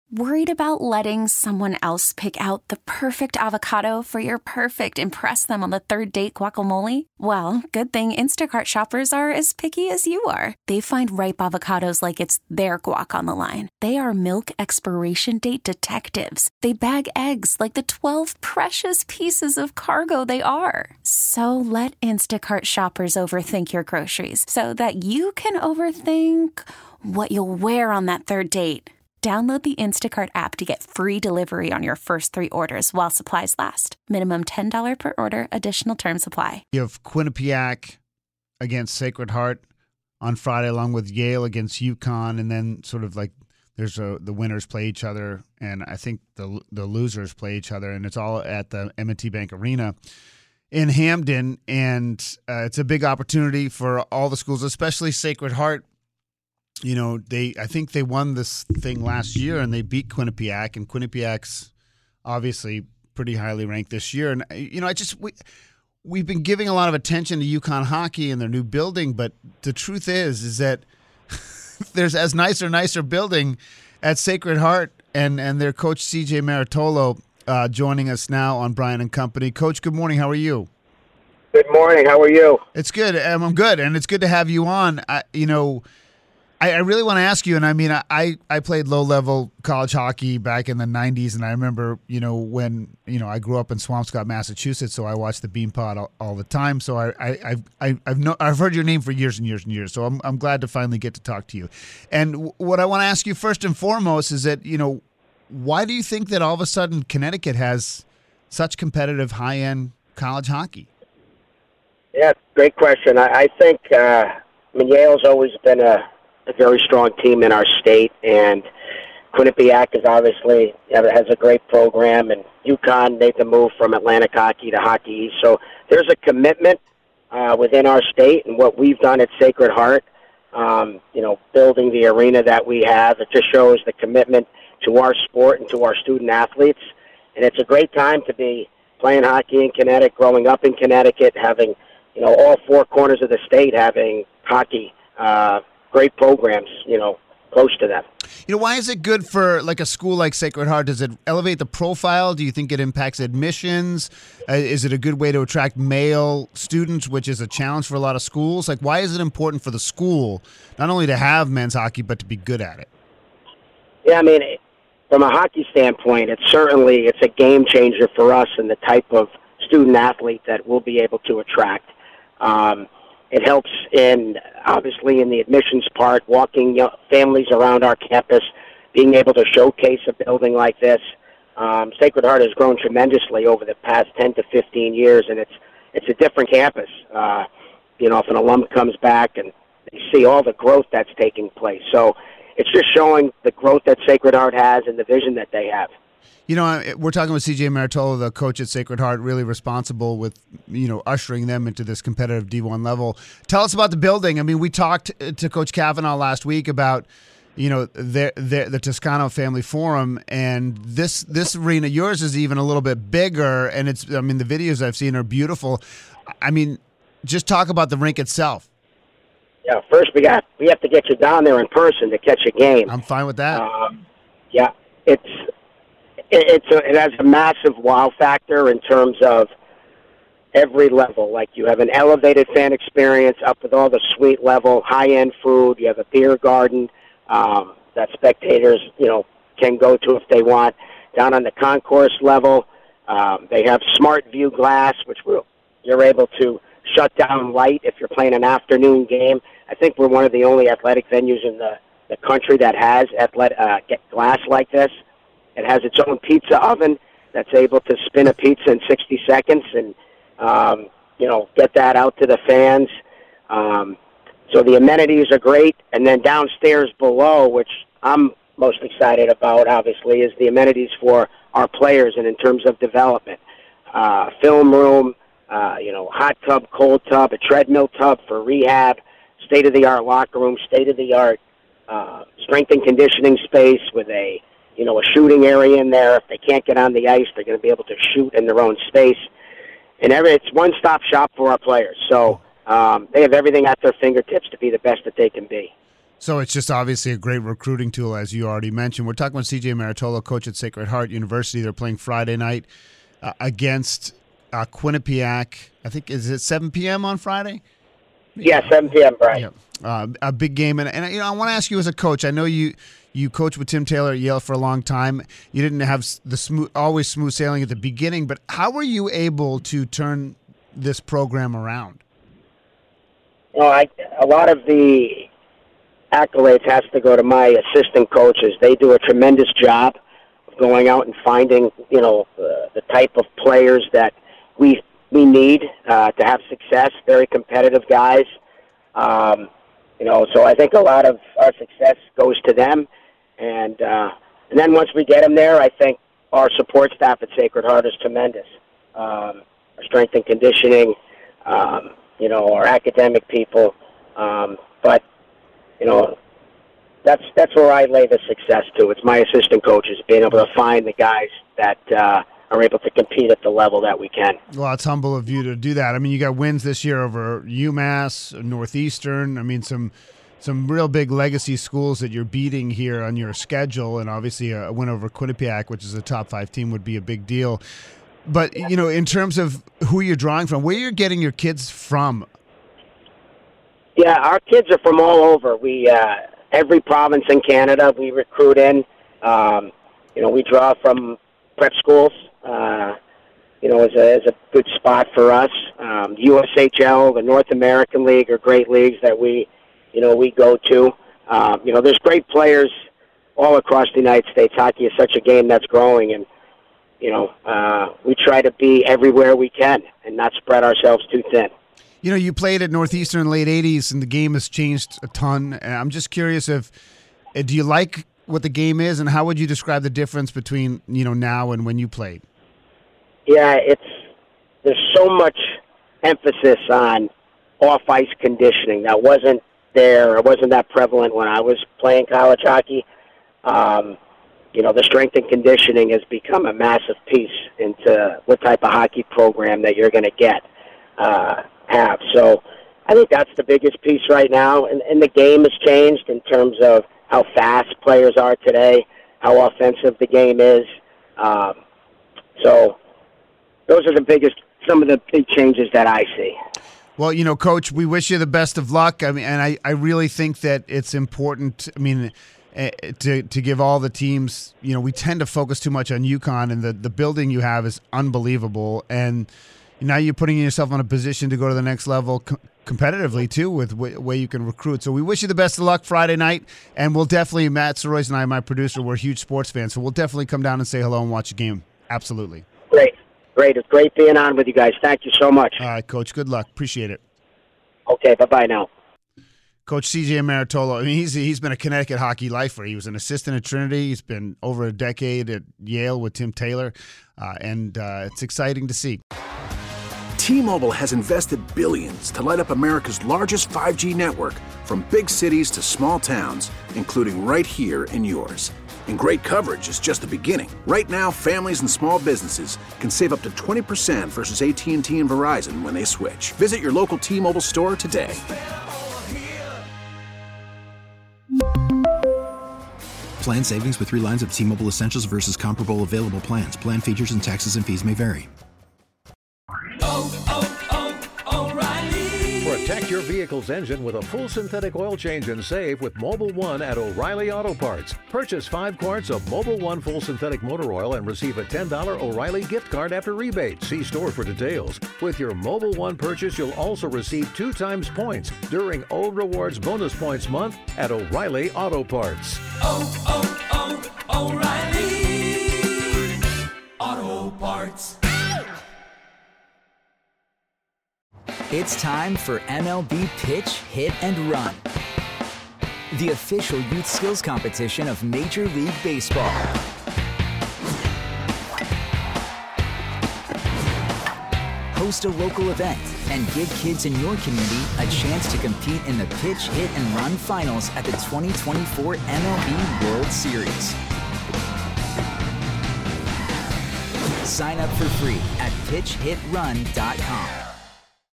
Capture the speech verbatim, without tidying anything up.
Worried about letting someone else pick out the perfect avocado for your perfect impress them on the third date guacamole? Well, good thing Instacart shoppers are as picky as you are. They find ripe avocados like it's their guac on the line. They are milk expiration date detectives. They bag eggs like the twelve precious pieces of cargo they are. So let Instacart shoppers overthink your groceries so that you can overthink what you'll wear on that third date. Download the Instacart app to get free delivery on your first three orders while supplies last. Minimum ten dollars per order. Additional terms apply. You have Quinnipiac against Sacred Heart on Friday, along with Yale against UConn, and then sort of like there's a, the winners play each other, and I think the the losers play each other, and it's all at the M and T Bank Arena in Hamden, and uh, it's a big opportunity for all the schools, especially Sacred Heart. You know, they I think they won this thing last year, and they beat Quinnipiac, and Quinnipiac's obviously pretty highly ranked this year. And, you know, I just we, we've been giving a lot of attention to UConn hockey and their new building, but the truth is is that there's as nicer, nicer building at Sacred Heart, and, and their coach C J Maritolo uh, joining us now on Brian and Company. Coach, good morning. How are you? Good morning. How are you? It's good. Um, I'm good, and it's good to have you on. I, you know, I, I really want to ask you, and I mean, I, I played low-level college hockey back in the nineties, and I remember, you know, when, you know, I grew up in Swampscott, Massachusetts, so I watched the Beanpot all, all the time. So I, I, I, I've no, I've heard your name for years and years and years, so I'm I'm glad to finally get to talk to you. And w- what I want to ask you first and foremost is that, you know, why do you think that all of a sudden Connecticut has such competitive high-end college hockey? Yeah, great question. I, I think, uh, I mean, Yale's always been a a very strong team in our state, and Quinnipiac is obviously has a great program, and UConn made the move from Atlantic Hockey to Hockey East. So there's a commitment uh, within our state, and what we've done at Sacred Heart, um, you know, building the arena that we have, it just shows the commitment to our sport and to our student athletes. And it's a great time to be playing hockey in Connecticut, growing up in Connecticut, having, you know, all four corners of the state having hockey uh great programs, you know, close to them. You know, why is it good for like a school like Sacred Heart? Does it elevate the profile? Do you think it impacts admissions? Uh, is it a good way to attract male students, which is a challenge for a lot of schools? Like, why is it important for the school not only to have men's hockey, but to be good at it? Yeah, I mean, from a hockey standpoint, it's certainly it's a game changer for us and the type of student athlete that we'll be able to attract. Um, It helps in, obviously, in the admissions part, walking young families around our campus, being able to showcase a building like this. Um, Sacred Heart has grown tremendously over the past ten to fifteen years, and it's it's a different campus. Uh, you know, if an alum comes back and they see all the growth that's taking place. So it's just showing the growth that Sacred Heart has and the vision that they have. You know, we're talking with C J Maritolo, the coach at Sacred Heart, really responsible with, you know, ushering them into this competitive D one level. Tell us about the building. I mean, we talked to Coach Kavanaugh last week about, you know, their, their, the Toscano Family Forum, and this this arena, yours is even a little bit bigger, and it's, I mean, the videos I've seen are beautiful. I mean, just talk about the rink itself. Yeah, first we got we have to get you down there in person to catch a game. I'm fine with that. Um, yeah, it's... It's a, it has a massive wow factor in terms of every level. Like, you have an elevated fan experience up with all the suite level, high-end food. You have a beer garden um, that spectators, you know, can go to if they want. Down on the concourse level, um, they have smart view glass, which will, you're able to shut down light if you're playing an afternoon game. I think we're one of the only athletic venues in the, the country that has athletic, uh, glass like this. It has its own pizza oven that's able to spin a pizza in sixty seconds and, um, you know, get that out to the fans. Um, so the amenities are great. And then downstairs below, which I'm most excited about, obviously, is the amenities for our players and in terms of development. Uh, film room, uh, you know, hot tub, cold tub, a treadmill tub for rehab, state-of-the-art locker room, state-of-the-art uh, strength and conditioning space with a you know, a shooting area in there. If they can't get on the ice, they're going to be able to shoot in their own space. And every, it's one-stop shop for our players. So um, they have everything at their fingertips to be the best that they can be. So it's just obviously a great recruiting tool, as you already mentioned. We're talking with C J Maritolo, coach at Sacred Heart University. They're playing Friday night uh, against uh, Quinnipiac. I think, is it seven p.m. on Friday? Yeah, seven p.m., Brian. Yeah. Uh, a big game. And, and you know, I want to ask you as a coach, I know you you coached with Tim Taylor at Yale for a long time. You didn't have the smooth, always smooth sailing at the beginning, but how were you able to turn this program around? Well, I, a lot of the accolades has to go to my assistant coaches. They do a tremendous job of going out and finding, you know, uh, the type of players that we we need uh, to have success. Very competitive guys. Um, you know, so I think a lot of our success goes to them. And uh, and then once we get them there, I think our support staff at Sacred Heart is tremendous. Um, our strength and conditioning, um, you know, our academic people. Um, but, you know, that's that's where I lay the success to. It's my assistant coaches being able to find the guys that uh, are able to compete at the level that we can. Well, it's humble of you to do that. I mean, you got wins this year over UMass, Northeastern. I mean, some some real big legacy schools that you're beating here on your schedule, and obviously a win over Quinnipiac, which is a top five team, would be a big deal. But, you know, in terms of who you're drawing from, where you're getting your kids from? Yeah, our kids are from all over. We uh, every province in Canada we recruit in. Um, you know, we draw from prep schools. Uh, you know, is a is a good spot for us. Um, U S H L, the North American League, are great leagues that we, you know, we go to. Um, you know, there's great players all across the United States. Hockey is such a game that's growing, and you know, uh, we try to be everywhere we can and not spread ourselves too thin. You know, you played at Northeastern in the late eighties, and the game has changed a ton. And I'm just curious if, do you like what the game is, and how would you describe the difference between, you know, now and when you played? Yeah, it's there's so much emphasis on off-ice conditioning that wasn't there, it wasn't that prevalent when I was playing college hockey. Um, you know, the strength and conditioning has become a massive piece into what type of hockey program that you're going to get. Uh, have. So I think that's the biggest piece right now. And, and the game has changed in terms of how fast players are today, how offensive the game is. Um, so those are the biggest, some of the big changes that I see. Well, you know, Coach, we wish you the best of luck. I mean, and I, I really think that it's important, I mean, uh, to to give all the teams, you know, we tend to focus too much on UConn, and the, the building you have is unbelievable. And now you're putting yourself in a position to go to the next level co- competitively, too, with the way you can recruit. So we wish you the best of luck Friday night, and we'll definitely, Matt Soroyce and I, my producer, we're huge sports fans, so we'll definitely come down and say hello and watch a game. Absolutely. Great. Great. It's great being on with you guys. Thank you so much. All right, Coach. Good luck. Appreciate it. Okay, bye-bye now. Coach C J Maritolo, I mean, he's he's been a Connecticut hockey lifer. He was an assistant at Trinity. He's been over a decade at Yale with Tim Taylor, uh, and uh, it's exciting to see. T-Mobile has invested billions to light up America's largest five G network, from big cities to small towns, including right here in yours. And great coverage is just the beginning. Right now, families and small businesses can save up to twenty percent versus A T and T and Verizon when they switch. Visit your local T-Mobile store today. Plan savings with three lines of T-Mobile Essentials versus comparable available plans. Plan features and taxes and fees may vary. Oh, oh, oh, O'Reilly. Protect your vehicle's engine with a full synthetic oil change and save with Mobil one at O'Reilly Auto Parts. Purchase five quarts of Mobil one full synthetic motor oil and receive a ten dollars O'Reilly gift card after rebate. See store for details. With your Mobil one purchase, you'll also receive two times points during O Rewards Bonus Points Month at O'Reilly Auto Parts. Oh, oh, oh, O'Reilly Auto Parts. It's time for M L B Pitch, Hit, and Run, the official youth skills competition of Major League Baseball. Host a local event and give kids in your community a chance to compete in the Pitch, Hit, and Run finals at the twenty twenty-four M L B World Series. Sign up for free at pitch hit run dot com.